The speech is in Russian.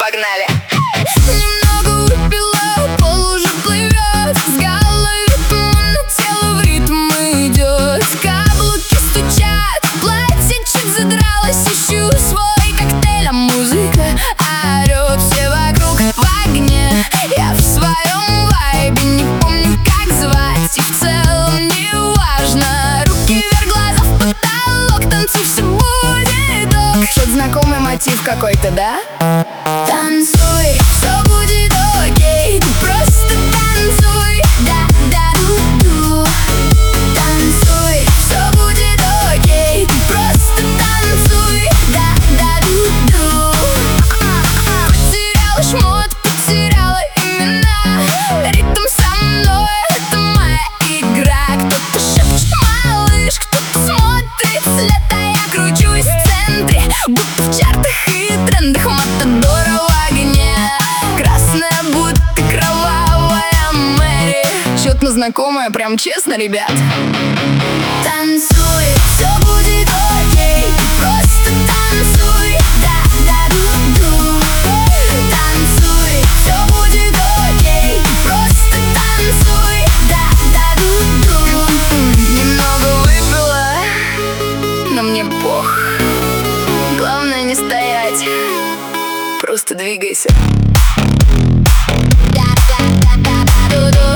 погнали. Немного выпила, пол уже плывет, с головы туман, тело в ритм идет. Каблуки стучат, платье чуть задралось, ищу свой коктейль, а музыка орет. Все вокруг в огне, я в своем вайбе, не помню, как звать, и в целом не важно. Руки вверх, глаза в потолок, танцуй, все будет ок. Что-то знакомый мотив какой-то, да? Танцуй, все будет окей, ты просто танцуй, да-да-ду-ду. Танцуй, все будет окей, ты просто танцуй, да-да-ду-ду. Потеряла шмот, потеряла имена, ритм со мной, это моя игра. Кто-то шепчет малыш, кто-то смотрит след, а я кручусь в центре, будто в чартах и трендах. Матадора в огне, красная будто кровавая Мэри. Что-то знакомое, прям честно, ребят. Танцуй, все будет окей, ты просто танцуй, да-да-ду-ду. Танцуй, все будет окей, ты просто танцуй, да-да-ду-ду. Немного выпила, но мне пох. Главное не стоять, просто двигайся. Да-да-да-да-ду-ду.